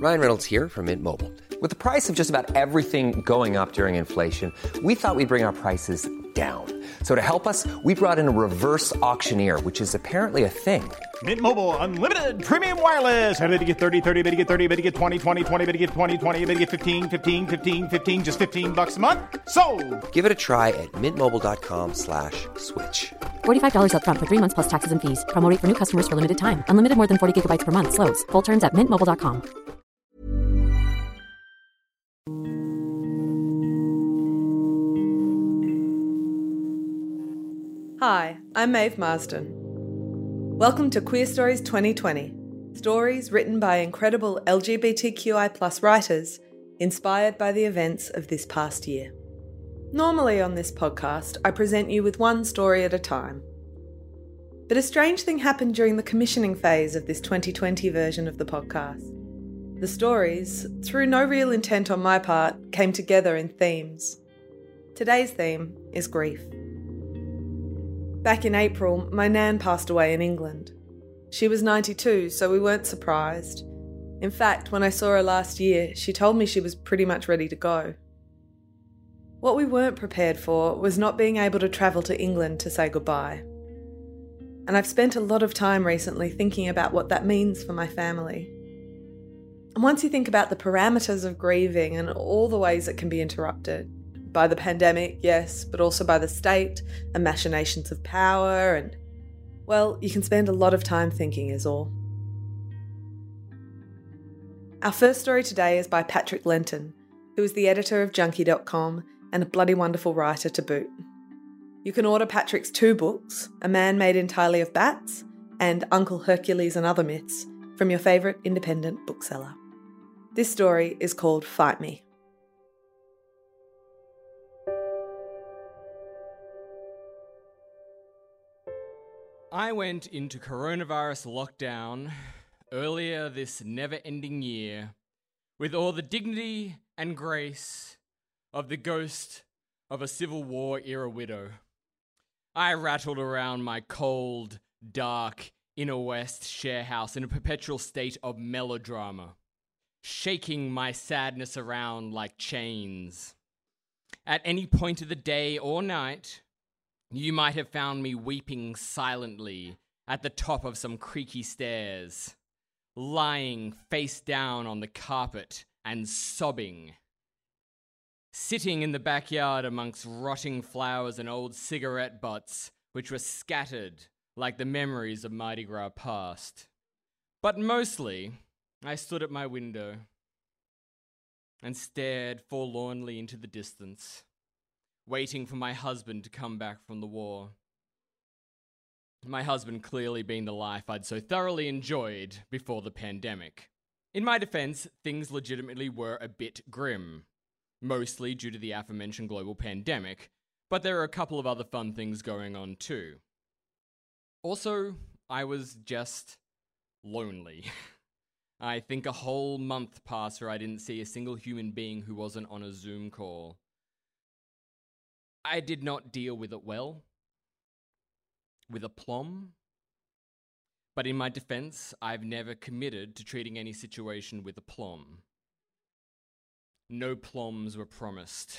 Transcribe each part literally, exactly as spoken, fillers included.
Ryan Reynolds here from Mint Mobile. With the price of just about everything going up during inflation, we thought we'd bring our prices down. So to help us, we brought in a reverse auctioneer, which is apparently a thing. Mint Mobile Unlimited Premium Wireless. How to get thirty, thirty, how to get thirty, how to get twenty, twenty, twenty, how to get twenty, twenty, how to get fifteen, fifteen, fifteen, fifteen, just fifteen bucks a month? Sold! Give it a try at mintmobile.com slash switch. forty-five dollars up front for three months plus taxes and fees. Promo rate for new customers for limited time. Unlimited more than forty gigabytes per month. Slows full terms at mint mobile dot com. Hi, I'm Maeve Marsden. Welcome to Queer Stories twenty twenty, stories written by incredible L G B T Q I plus writers, inspired by the events of this past year. Normally on this podcast, I present you with one story at a time. But a strange thing happened during the commissioning phase of this twenty twenty version of the podcast. The stories, through no real intent on my part, came together in themes. Today's theme is grief. Back in April, my nan passed away in England. She was ninety-two, so we weren't surprised. In fact, when I saw her last year, she told me she was pretty much ready to go. What we weren't prepared for was not being able to travel to England to say goodbye. And I've spent a lot of time recently thinking about what that means for my family. And once you think about the parameters of grieving and all the ways it can be interrupted, by the pandemic, yes, but also by the state and machinations of power and, well, you can spend a lot of time thinking is all. Our first story today is by Patrick Lenton, who is the editor of Junkee dot com and a bloody wonderful writer to boot. You can order Patrick's two books, A Man Made Entirely of Bats and Uncle Hercules and Other Myths, from your favourite independent bookseller. This story is called Fight Me. I went into coronavirus lockdown earlier this never-ending year with all the dignity and grace of the ghost of a Civil War-era widow. I rattled around my cold, dark, inner west share house in a perpetual state of melodrama, shaking my sadness around like chains. At any point of the day or night, you might have found me weeping silently at the top of some creaky stairs, lying face down on the carpet and sobbing. Sitting in the backyard amongst rotting flowers and old cigarette butts, which were scattered like the memories of Mardi Gras past. But mostly, I stood at my window and stared forlornly into the distance, waiting for my husband to come back from the war. My husband clearly being the life I'd so thoroughly enjoyed before the pandemic. In my defense, things legitimately were a bit grim, mostly due to the aforementioned global pandemic, but there are a couple of other fun things going on too. Also, I was just lonely. I think a whole month passed where I didn't see a single human being who wasn't on a Zoom call. I did not deal with it well, with aplomb, but in my defense, I've never committed to treating any situation with aplomb. No ploms were promised.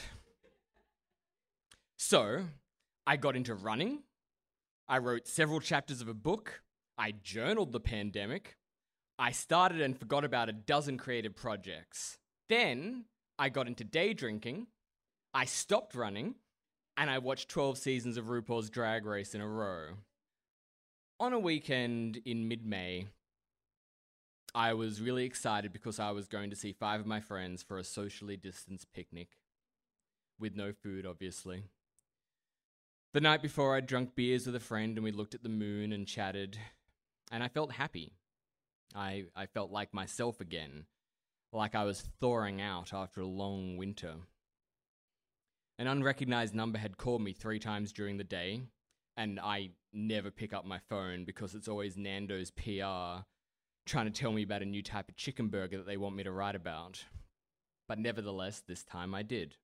So, I got into running, I wrote several chapters of a book, I journaled the pandemic, I started and forgot about a dozen creative projects. Then, I got into day drinking, I stopped running, and I watched twelve seasons of RuPaul's Drag Race in a row. On a weekend in mid-May, I was really excited because I was going to see five of my friends for a socially distanced picnic. With no food, obviously. The night before, I'd drunk beers with a friend and we looked at the moon and chatted, and I felt happy. I, I felt like myself again, like I was thawing out after a long winter. An unrecognized number had called me three times during the day, and I never pick up my phone because it's always Nando's P R trying to tell me about a new type of chicken burger that they want me to write about. But nevertheless, this time I did.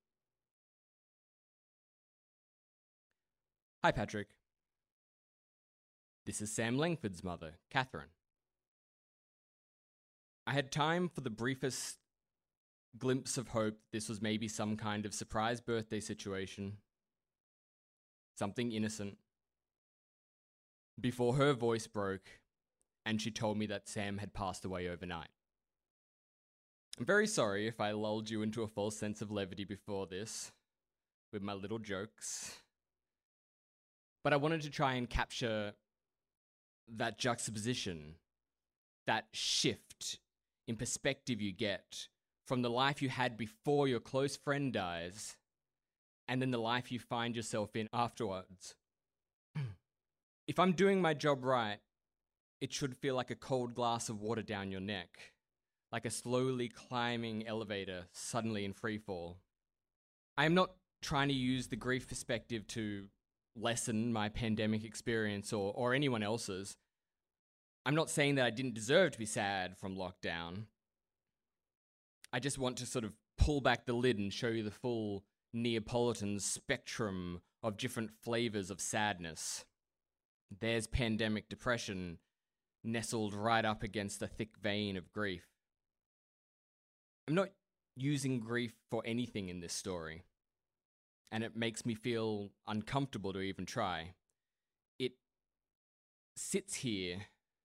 Hi, Patrick. This is Sam Langford's mother, Catherine. I had time for the briefest glimpse of hope this was maybe some kind of surprise birthday situation. Something innocent. Before her voice broke and she told me that Sam had passed away overnight. I'm very sorry if I lulled you into a false sense of levity before this with my little jokes. But I wanted to try and capture that juxtaposition, that shift in perspective you get from the life you had before your close friend dies and then the life you find yourself in afterwards. If I'm doing my job right, it should feel like a cold glass of water down your neck, like a slowly climbing elevator suddenly in freefall. I am not trying to use the grief perspective to lessen my pandemic experience or, or anyone else's. I'm not saying that I didn't deserve to be sad from lockdown. I just want to sort of pull back the lid and show you the full Neapolitan spectrum of different flavors of sadness. There's pandemic depression nestled right up against the thick vein of grief. I'm not using grief for anything in this story, and it makes me feel uncomfortable to even try. It sits here,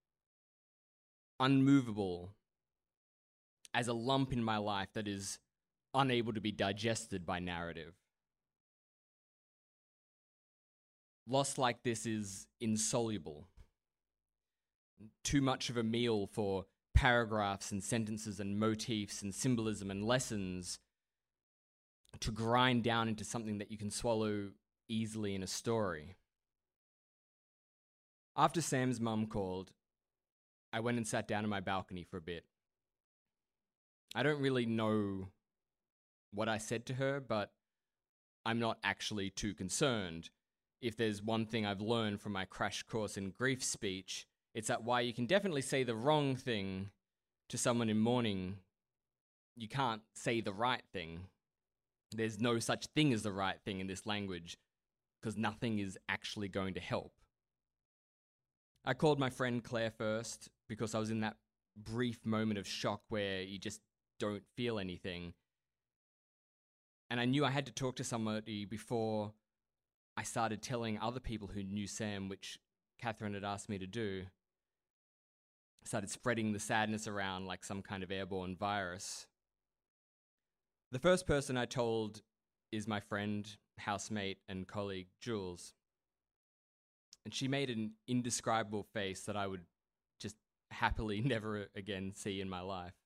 unmovable, as a lump in my life that is unable to be digested by narrative. Loss like this is insoluble. Too much of a meal for paragraphs and sentences and motifs and symbolism and lessons to grind down into something that you can swallow easily in a story. After Sam's mum called, I went and sat down on my balcony for a bit. I don't really know what I said to her, but I'm not actually too concerned. If there's one thing I've learned from my crash course in grief speech, it's that while you can definitely say the wrong thing to someone in mourning, you can't say the right thing. There's no such thing as the right thing in this language, because nothing is actually going to help. I called my friend Claire first, because I was in that brief moment of shock where you just don't feel anything. And I knew I had to talk to somebody before I started telling other people who knew Sam, which Catherine had asked me to do. I started spreading the sadness around like some kind of airborne virus. The first person I told is my friend, housemate, and colleague, Jules. And she made an indescribable face that I would just happily never again see in my life.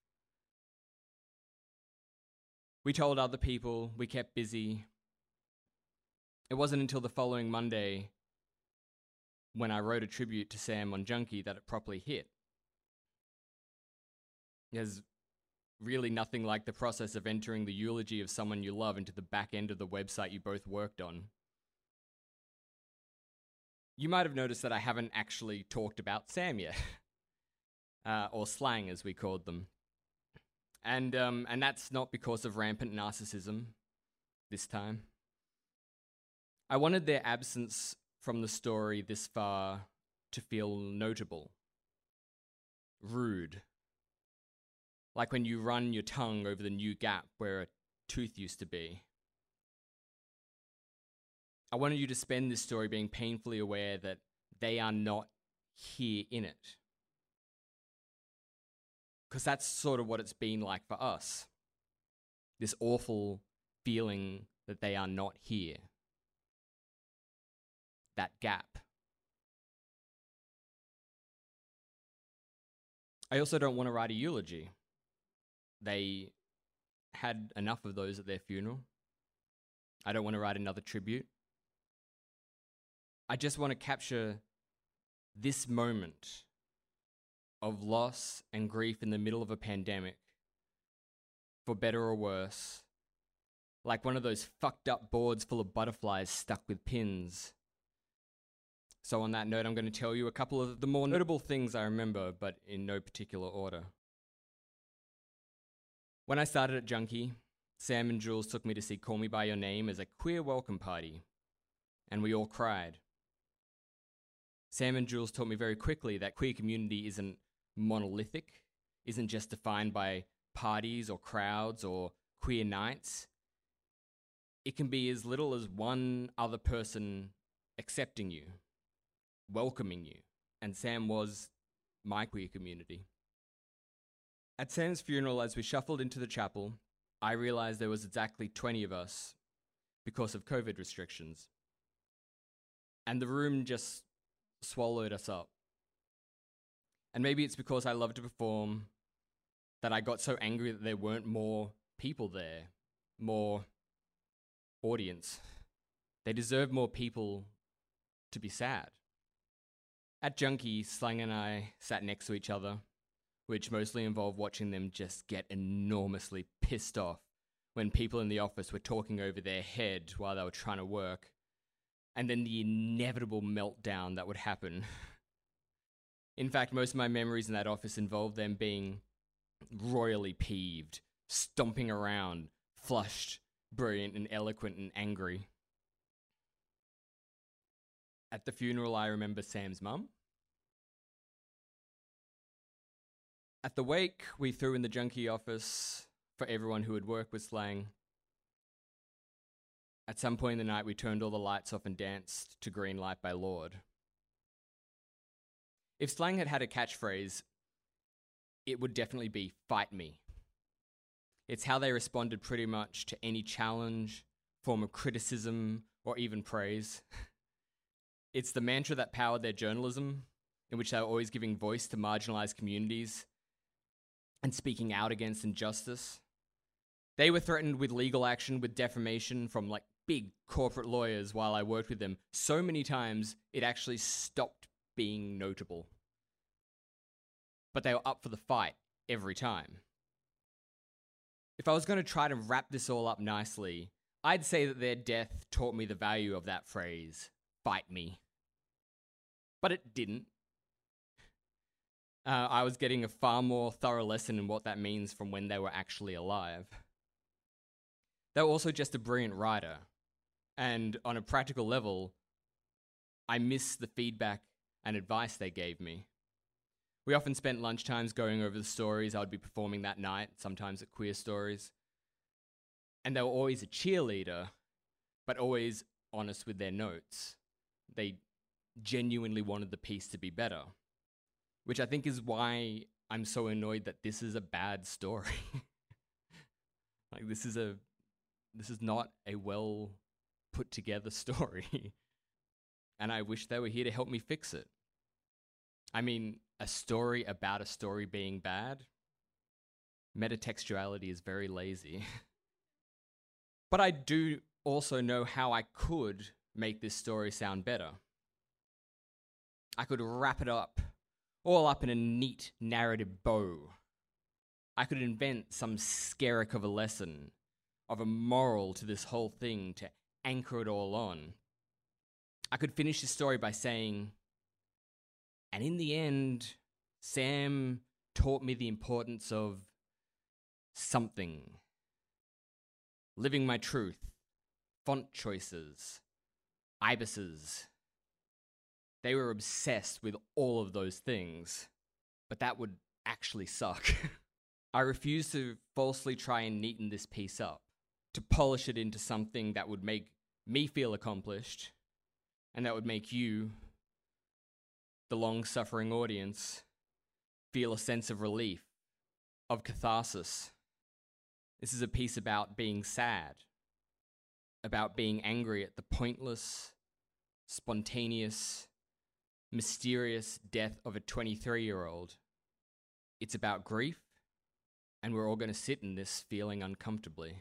We told other people, we kept busy. It wasn't until the following Monday, when I wrote a tribute to Sam on Junkie, that it properly hit. There's really nothing like the process of entering the eulogy of someone you love into the back end of the website you both worked on. You might have noticed that I haven't actually talked about Sam yet, uh, or slang as we called them. And um, and that's not because of rampant narcissism this time. I wanted their absence from the story this far to feel notable, rude, like when you run your tongue over the new gap where a tooth used to be. I wanted you to spend this story being painfully aware that they are not here in it. Because that's sort of what it's been like for us. This awful feeling that they are not here. That gap. I also don't want to write a eulogy. They had enough of those at their funeral. I don't want to write another tribute. I just want to capture this moment of loss and grief in the middle of a pandemic, for better or worse, like one of those fucked up boards full of butterflies stuck with pins. So on that note, I'm going to tell you a couple of the more notable things I remember, but in no particular order. When I started at Junkie, Sam and Jules took me to see Call Me By Your Name as a queer welcome party, and we all cried. Sam and Jules taught me very quickly that queer community isn't monolithic, isn't just defined by parties or crowds or queer nights. It can be as little as one other person accepting you, welcoming you, and Sam was my queer community. At Sam's funeral, as we shuffled into the chapel, I realised there was exactly twenty of us because of COVID restrictions. And the room just swallowed us up. And maybe it's because I love to perform that I got so angry that there weren't more people there, more audience. They deserve more people to be sad. At Junkie, Slang and I sat next to each other, which mostly involved watching them just get enormously pissed off when people in the office were talking over their head while they were trying to work, and then the inevitable meltdown that would happen. In fact, most of my memories in that office involved them being royally peeved, stomping around, flushed, brilliant and eloquent and angry. At the funeral, I remember Sam's mum. At the wake, we threw in the Junkie office for everyone who had worked with Slang. At some point in the night, we turned all the lights off and danced to Green Light by Lorde. If Slang had had a catchphrase, it would definitely be, "Fight me." It's how they responded pretty much to any challenge, form of criticism, or even praise. It's the mantra that powered their journalism, in which they were always giving voice to marginalized communities and speaking out against injustice. They were threatened with legal action, with defamation from like big corporate lawyers while I worked with them so many times it actually stopped being notable. But they were up for the fight every time. If I was going to try to wrap this all up nicely, I'd say that their death taught me the value of that phrase, "Fight me." But it didn't. Uh, I was getting a far more thorough lesson in what that means from when they were actually alive. They were also just a brilliant writer, and on a practical level, I miss the feedback and advice they gave me. We often spent lunchtimes going over the stories I would be performing that night, sometimes at Queer Stories. And they were always a cheerleader, but always honest with their notes. They genuinely wanted the piece to be better, which I think is why I'm so annoyed that this is a bad story. Like, this is a, this is not a well put together story. And I wish they were here to help me fix it. I mean, a story about a story being bad? Metatextuality is very lazy. But I do also know how I could make this story sound better. I could wrap it up, all up in a neat narrative bow. I could invent some skerrick of a lesson, of a moral to this whole thing to anchor it all on. I could finish the story by saying, and in the end, Sam taught me the importance of something. Living my truth, font choices, ibises. They were obsessed with all of those things, but that would actually suck. I refuse to falsely try and neaten this piece up, to polish it into something that would make me feel accomplished, and that would make you, the long-suffering audience, feel a sense of relief, of catharsis. This is a piece about being sad, about being angry at the pointless, spontaneous, mysterious death of a twenty-three-year-old. It's about grief, and we're all going to sit in this feeling uncomfortably.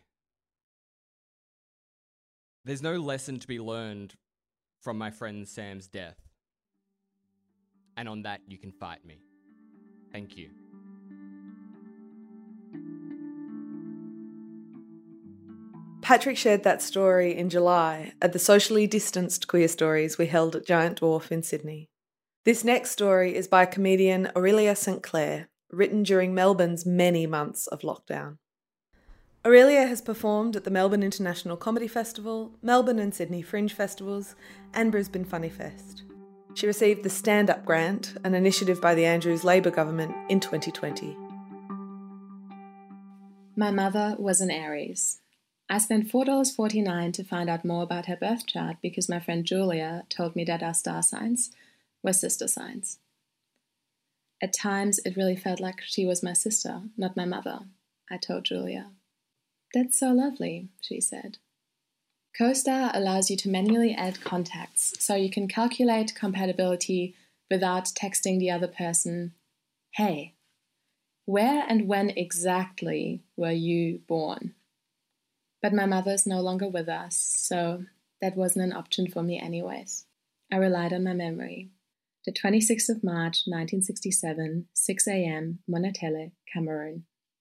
There's no lesson to be learned from my friend Sam's death. And on that, you can fight me. Thank you. Patrick shared that story in July at the socially distanced Queer Stories we held at Giant Dwarf in Sydney. This next story is by comedian Aurelia Saint Clair, written during Melbourne's many months of lockdown. Aurelia has performed at the Melbourne International Comedy Festival, Melbourne and Sydney Fringe Festivals, and Brisbane Funny Fest. She received the Stand Up Grant, an initiative by the Andrews Labor government, in twenty twenty. My mother was an Aries. I spent four dollars and forty-nine cents to find out more about her birth chart because my friend Julia told me that our star signs were sister signs. At times, it really felt like she was my sister, not my mother, I told Julia. That's so lovely, she said. CoStar allows you to manually add contacts, so you can calculate compatibility without texting the other person, hey, where and when exactly were you born? But my mother is no longer with us, so that wasn't an option for me anyways. I relied on my memory. The twenty-sixth of March, nineteen sixty-seven, six a.m., Monatele, Cameroon.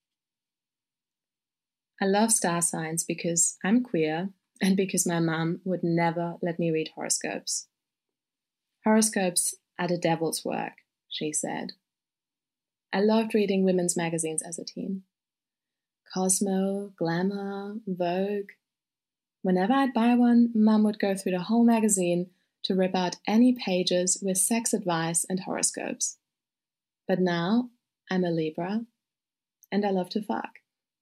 I love star signs because I'm queer and because my mum would never let me read horoscopes. Horoscopes are the devil's work, she said. I loved reading women's magazines as a teen. Cosmo, Glamour, Vogue. Whenever I'd buy one, Mum would go through the whole magazine to rip out any pages with sex advice and horoscopes. But now, I'm a Libra, and I love to fuck.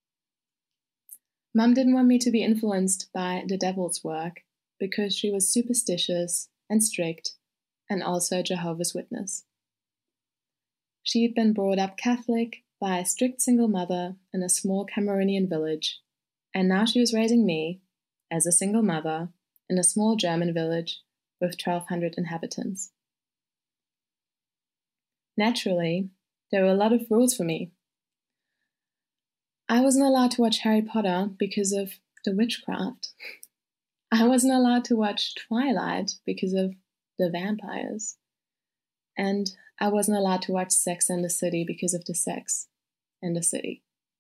Mum didn't want me to be influenced by the devil's work because she was superstitious and strict and also a Jehovah's Witness. She'd been brought up Catholic by a strict single mother in a small Cameroonian village, and now she was raising me, as a single mother, in a small German village with twelve hundred inhabitants. Naturally, there were a lot of rules for me. I wasn't allowed to watch Harry Potter because of the witchcraft. I wasn't allowed to watch Twilight because of the vampires. And I wasn't allowed to watch Sex and the City because of the sex and the city.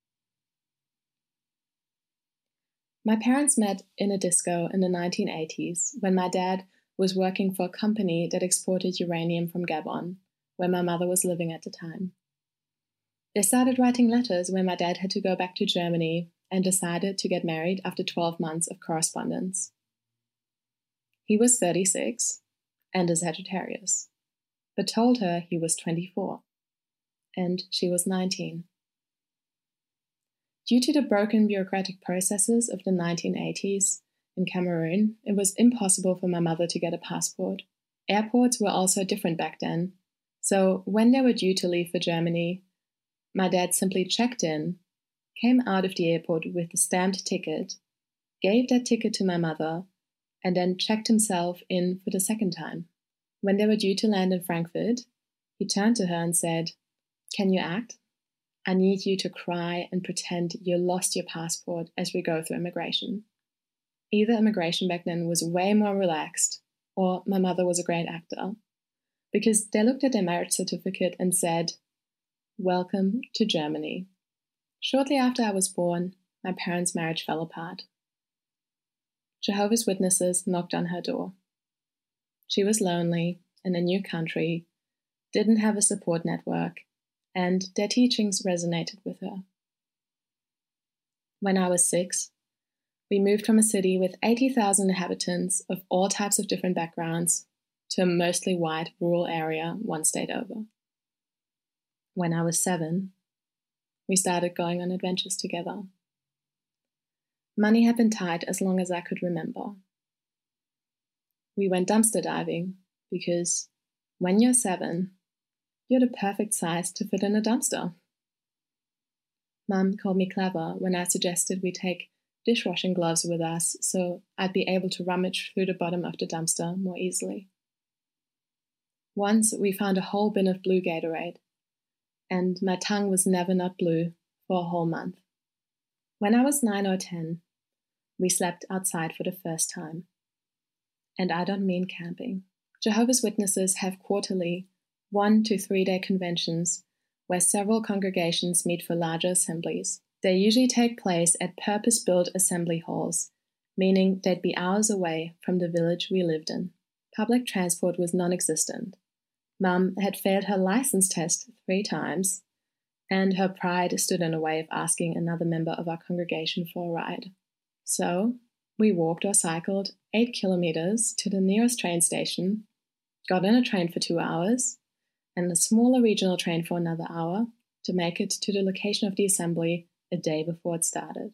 My parents met in a disco in the nineteen eighties when my dad was working for a company that exported uranium from Gabon, where my mother was living at the time. They started writing letters when my dad had to go back to Germany and decided to get married after twelve months of correspondence. He was thirty-six and a Sagittarius, but told her he was twenty-four, and she was nineteen. Due to the broken bureaucratic processes of the nineteen eighties in Cameroon, it was impossible for my mother to get a passport. Airports were also different back then, so when they were due to leave for Germany, my dad simply checked in, came out of the airport with a stamped ticket, gave that ticket to my mother, and then checked himself in for the second time. When they were due to land in Frankfurt, he turned to her and said, "Can you act? I need you to cry and pretend you lost your passport as we go through immigration." Either immigration back then was way more relaxed, or my mother was a great actor, because they looked at their marriage certificate and said, "Welcome to Germany." Shortly after I was born, my parents' marriage fell apart. Jehovah's Witnesses knocked on her door. She was lonely, in a new country, didn't have a support network, and their teachings resonated with her. When I was six, we moved from a city with eighty thousand inhabitants of all types of different backgrounds to a mostly white rural area one state over. When I was seven, we started going on adventures together. Money had been tight as long as I could remember. We went dumpster diving because when you're seven, you're the perfect size to fit in a dumpster. Mum called me clever when I suggested we take dishwashing gloves with us so I'd be able to rummage through the bottom of the dumpster more easily. Once we found a whole bin of blue Gatorade, and my tongue was never not blue for a whole month. When I was nine or ten, we slept outside for the first time. And I don't mean camping. Jehovah's Witnesses have quarterly one to three day conventions where several congregations meet for larger assemblies. They usually take place at purpose-built assembly halls, meaning they'd be hours away from the village we lived in. Public transport was non-existent. Mum had failed her license test three times, and her pride stood in the way of asking another member of our congregation for a ride. So, we walked or cycled eight kilometers to the nearest train station, got in a train for two hours, and a smaller regional train for another hour to make it to the location of the assembly a day before it started.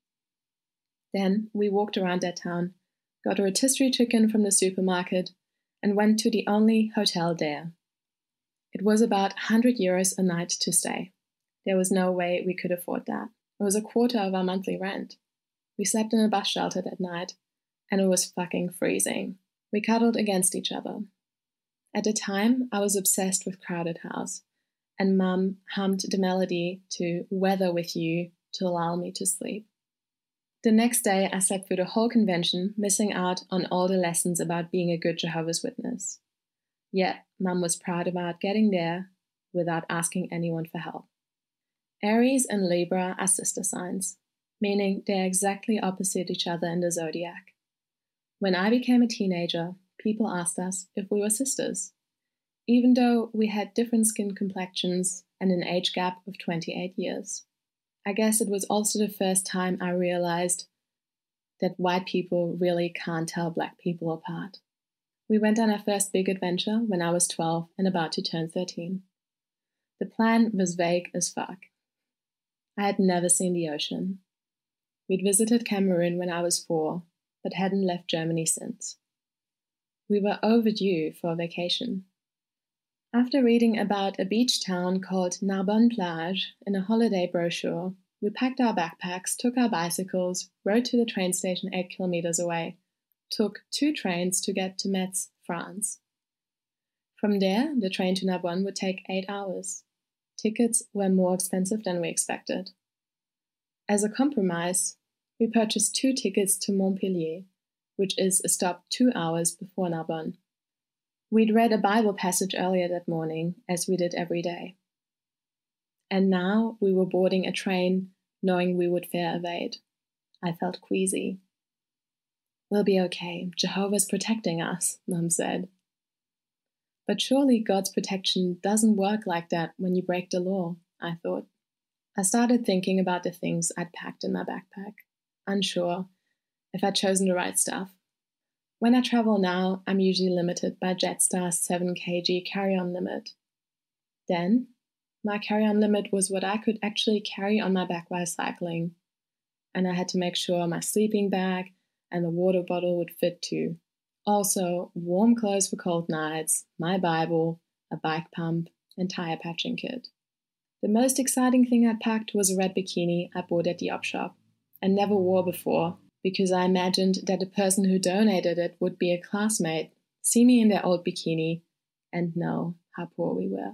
Then we walked around that town, got a rotisserie chicken from the supermarket, and went to the only hotel there. It was about one hundred euros a night to stay. There was no way we could afford that. It was a quarter of our monthly rent. We slept in a bus shelter that night, and it was fucking freezing. We cuddled against each other. At the time, I was obsessed with Crowded House, and Mum hummed the melody to Weather With You to lull me to sleep. The next day, I slept through the whole convention, missing out on all the lessons about being a good Jehovah's Witness. Yet, Mum was proud about getting there without asking anyone for help. Aries and Libra are sister signs, meaning they're exactly opposite each other in the zodiac. When I became a teenager, people asked us if we were sisters, even though we had different skin complexions and an age gap of twenty-eight years. I guess it was also the first time I realized that white people really can't tell black people apart. We went on our first big adventure when I was twelve and about to turn thirteen. The plan was vague as fuck. I had never seen the ocean. We'd visited Cameroon when I was four, but hadn't left Germany since. We were overdue for a vacation. After reading about a beach town called Narbonne Plage in a holiday brochure, we packed our backpacks, took our bicycles, rode to the train station eight kilometers away, took two trains to get to Metz, France. From there, the train to Narbonne would take eight hours. Tickets were more expensive than we expected. As a compromise, we purchased two tickets to Montpellier, which is a stop two hours before Narbonne. We'd read a Bible passage earlier that morning, as we did every day. And now we were boarding a train, knowing we would fare evade. I felt queasy. We'll be okay. Jehovah's protecting us, Mum said. But surely God's protection doesn't work like that when you break the law, I thought. I started thinking about the things I'd packed in my backpack, unsure if I'd chosen the right stuff. When I travel now, I'm usually limited by Jetstar's seven kilogram carry-on limit. Then, my carry-on limit was what I could actually carry on my back while cycling, and I had to make sure my sleeping bag and the water bottle would fit too. Also, warm clothes for cold nights, my Bible, a bike pump, and tire patching kit. The most exciting thing I packed was a red bikini I bought at the op shop and never wore before, because I imagined that the person who donated it would be a classmate, see me in their old bikini, and know how poor we were.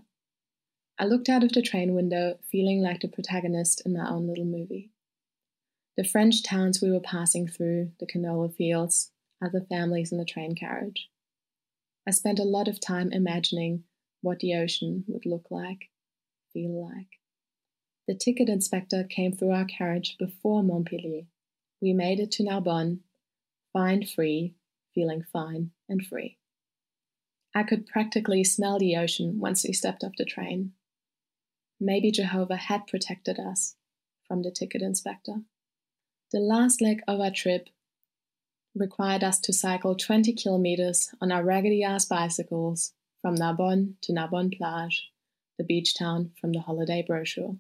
I looked out of the train window, feeling like the protagonist in my own little movie. The French towns we were passing through, the canola fields, other families in the train carriage. I spent a lot of time imagining what the ocean would look like, feel like. The ticket inspector came through our carriage before Montpellier. We made it to Narbonne, fine free, feeling fine and free. I could practically smell the ocean once we stepped off the train. Maybe Jehovah had protected us from the ticket inspector. The last leg of our trip required us to cycle twenty kilometers on our raggedy-ass bicycles from Narbonne to Narbonne Plage, the beach town from the holiday brochure.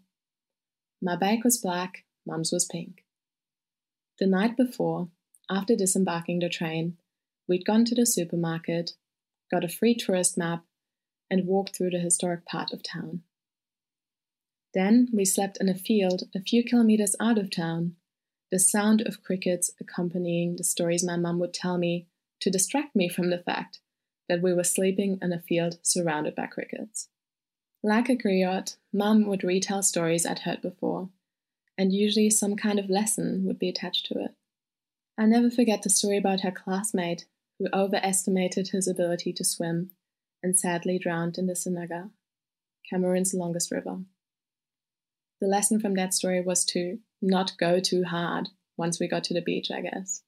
My bike was black, Mum's was pink. The night before, after disembarking the train, we'd gone to the supermarket, got a free tourist map, and walked through the historic part of town. Then we slept in a field a few kilometers out of town, the sound of crickets accompanying the stories my mum would tell me to distract me from the fact that we were sleeping in a field surrounded by crickets. Like a griot, Mum would retell stories I'd heard before, and usually some kind of lesson would be attached to it. I'll never forget the story about her classmate who overestimated his ability to swim and sadly drowned in the Senegal, Cameroon's longest river. The lesson from that story was to not go too hard once we got to the beach, I guess.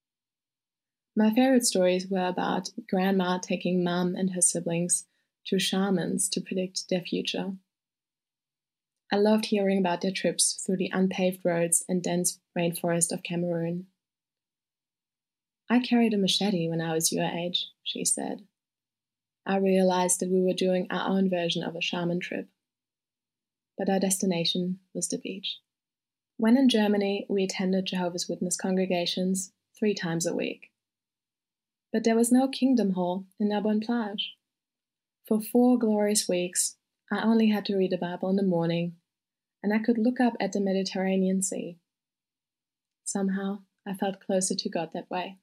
My favorite stories were about Grandma taking Mum and her siblings to shamans to predict their future. I loved hearing about their trips through the unpaved roads and dense rainforest of Cameroon. I carried a machete when I was your age, she said. I realized that we were doing our own version of a shaman trip. But our destination was the beach. When in Germany, we attended Jehovah's Witness congregations three times a week. But there was no Kingdom Hall in Narbonne-Plage. For four glorious weeks, I only had to read the Bible in the morning, and I could look up at the Mediterranean Sea. Somehow, I felt closer to God that way.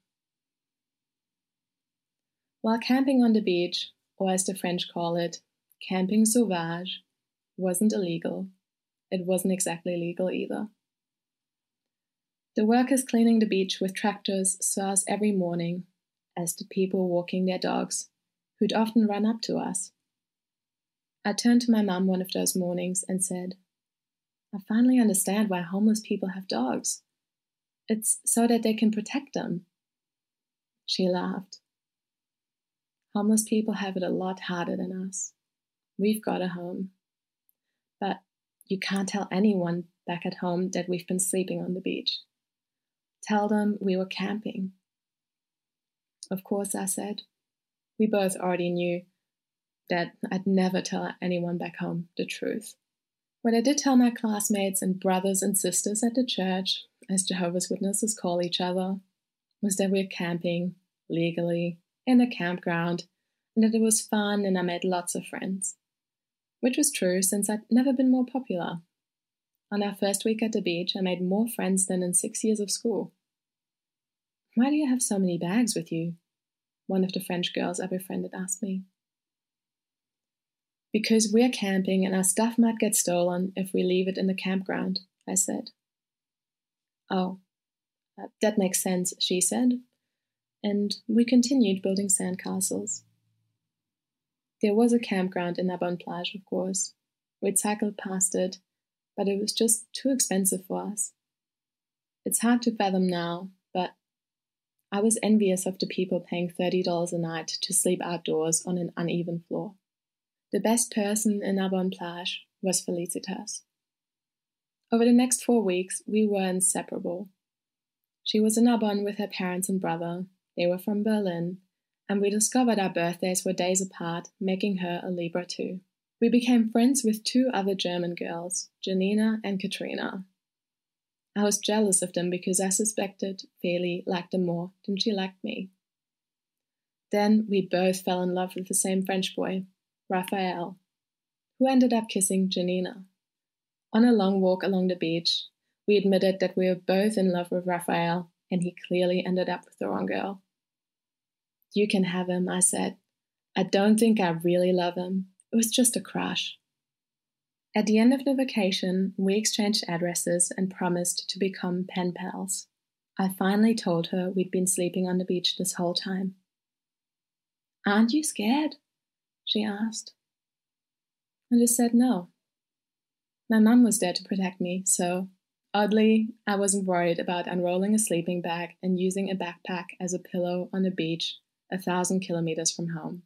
While camping on the beach, or as the French call it, camping sauvage, wasn't illegal, it wasn't exactly legal either. The workers cleaning the beach with tractors saw us every morning, as did people walking their dogs, who'd often run up to us. I turned to my mum one of those mornings and said, I finally understand why homeless people have dogs. It's so that they can protect them. She laughed. Homeless people have it a lot harder than us. We've got a home. But you can't tell anyone back at home that we've been sleeping on the beach. Tell them we were camping. Of course, I said. We both already knew that I'd never tell anyone back home the truth. What I did tell my classmates and brothers and sisters at the church, as Jehovah's Witnesses call each other, was that we were camping, legally, in a campground, and that it was fun and I made lots of friends. Which was true since I'd never been more popular. On our first week at the beach, I made more friends than in six years of school. Why do you have so many bags with you? One of the French girls I befriended asked me. Because we're camping and our stuff might get stolen if we leave it in the campground, I said. Oh, that makes sense, she said, and we continued building sandcastles. There was a campground in Narbonne-Plage, of course. We'd cycled past it, but it was just too expensive for us. It's hard to fathom now, but I was envious of the people paying thirty dollars a night to sleep outdoors on an uneven floor. The best person in Narbonne-Plage was Felicitas. Over the next four weeks, we were inseparable. She was in Narbonne with her parents and brother. They were from Berlin, and we discovered our birthdays were days apart, making her a Libra too. We became friends with two other German girls, Janina and Katrina. I was jealous of them because I suspected Feli liked them more than she liked me. Then we both fell in love with the same French boy, Raphael, who ended up kissing Janina. On a long walk along the beach, we admitted that we were both in love with Raphael, and he clearly ended up with the wrong girl. You can have him, I said. I don't think I really love him. It was just a crush. At the end of the vacation, we exchanged addresses and promised to become pen pals. I finally told her we'd been sleeping on the beach this whole time. Aren't you scared? She asked. I just said no. My mum was there to protect me, so, oddly, I wasn't worried about unrolling a sleeping bag and using a backpack as a pillow on the beach a thousand kilometers from home.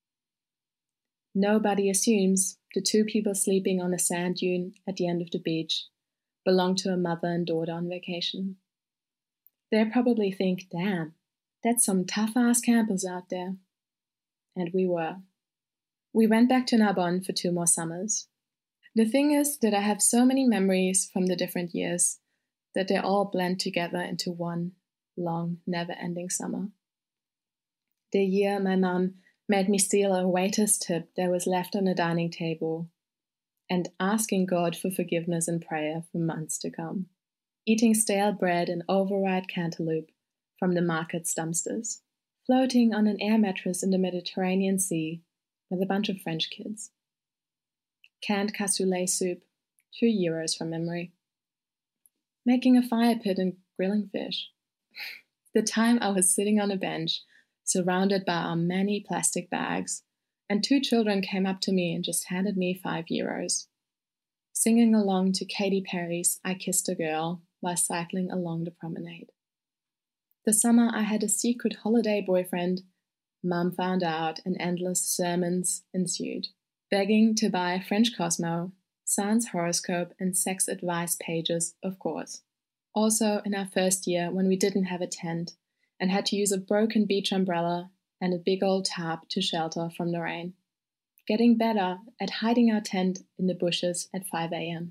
Nobody assumes the two people sleeping on a sand dune at the end of the beach belong to a mother and daughter on vacation. They probably think, damn, that's some tough-ass campers out there. And we were. We went back to Narbonne for two more summers. The thing is that I have so many memories from the different years that they all blend together into one long, never-ending summer. The year my mum made me steal a waiter's tip that was left on the dining table and asking God for forgiveness and prayer for months to come. Eating stale bread and overripe cantaloupe from the market's dumpsters. Floating on an air mattress in the Mediterranean Sea with a bunch of French kids. Canned cassoulet soup, two euros from memory. Making a fire pit and grilling fish. The time I was sitting on a bench, surrounded by our many plastic bags, and two children came up to me and just handed me five euros. Singing along to Katy Perry's I Kissed a Girl while cycling along the promenade. The summer I had a secret holiday boyfriend. Mum found out and endless sermons ensued, begging to buy French Cosmo, Science horoscope, and sex advice pages, of course. Also in our first year when we didn't have a tent and had to use a broken beach umbrella and a big old tarp to shelter from the rain. Getting better at hiding our tent in the bushes at five a.m.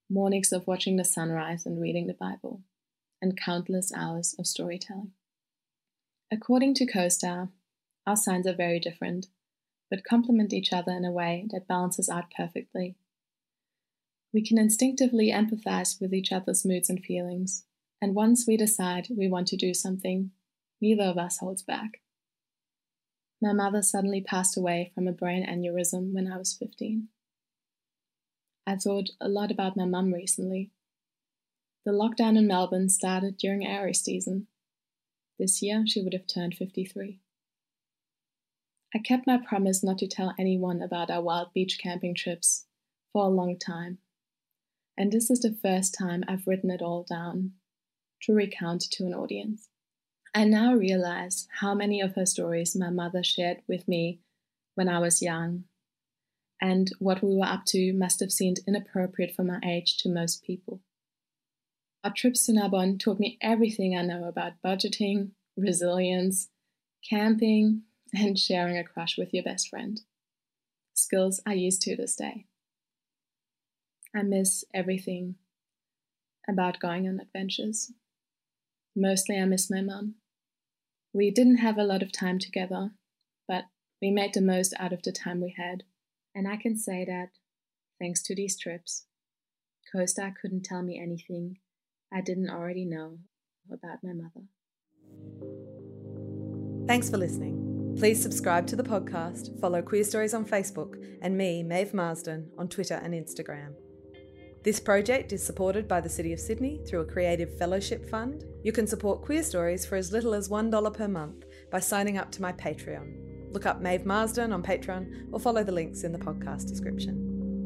mornings of watching the sunrise and reading the Bible, and countless hours of storytelling. According to CoStar, our signs are very different, but complement each other in a way that balances out perfectly. We can instinctively empathize with each other's moods and feelings, and once we decide we want to do something, neither of us holds back. My mother suddenly passed away from a brain aneurysm when I was fifteen. I thought a lot about my mum recently. The lockdown in Melbourne started during Aries season. This year she would have turned fifty-three. I kept my promise not to tell anyone about our wild beach camping trips for a long time, and this is the first time I've written it all down to recount to an audience. I now realize how many of her stories my mother shared with me when I was young, and what we were up to must have seemed inappropriate for my age to most people. Our trips to Narbonne taught me everything I know about budgeting, resilience, camping, and sharing a crush with your best friend. Skills I use to this day. I miss everything about going on adventures. Mostly I miss my mum. We didn't have a lot of time together, but we made the most out of the time we had. And I can say that, thanks to these trips, CoStar couldn't tell me anything I didn't already know about my mother. Thanks for listening. Please subscribe to the podcast, follow Queer Stories on Facebook, and me, Maeve Marsden, on Twitter and Instagram. This project is supported by the City of Sydney through a creative fellowship fund. You can support Queer Stories for as little as one dollar per month by signing up to my Patreon. Look up Maeve Marsden on Patreon or follow the links in the podcast description.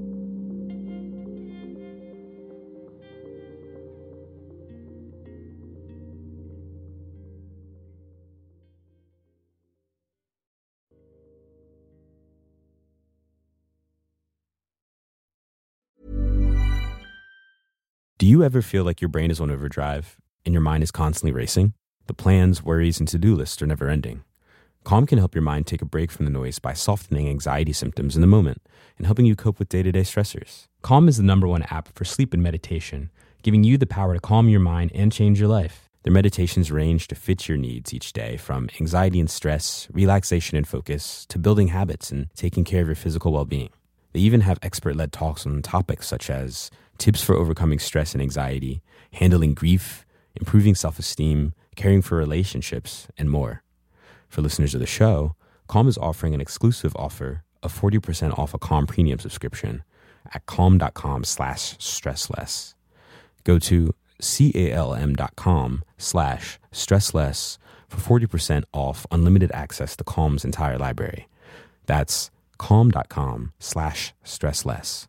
Do you ever feel like your brain is on overdrive and your mind is constantly racing? The plans, worries, and to-do lists are never ending. Calm can help your mind take a break from the noise by softening anxiety symptoms in the moment and helping you cope with day-to-day stressors. Calm is the number one app for sleep and meditation, giving you the power to calm your mind and change your life. Their meditations range to fit your needs each day, from anxiety and stress, relaxation and focus, to building habits and taking care of your physical well-being. They even have expert-led talks on topics such as tips for overcoming stress and anxiety, handling grief, improving self-esteem, caring for relationships, and more. For listeners of the show, Calm is offering an exclusive offer of forty percent off a Calm premium subscription at calm.com slash stressless. Go to calm.com slash stressless for forty percent off unlimited access to Calm's entire library. That's calm.com slash stressless.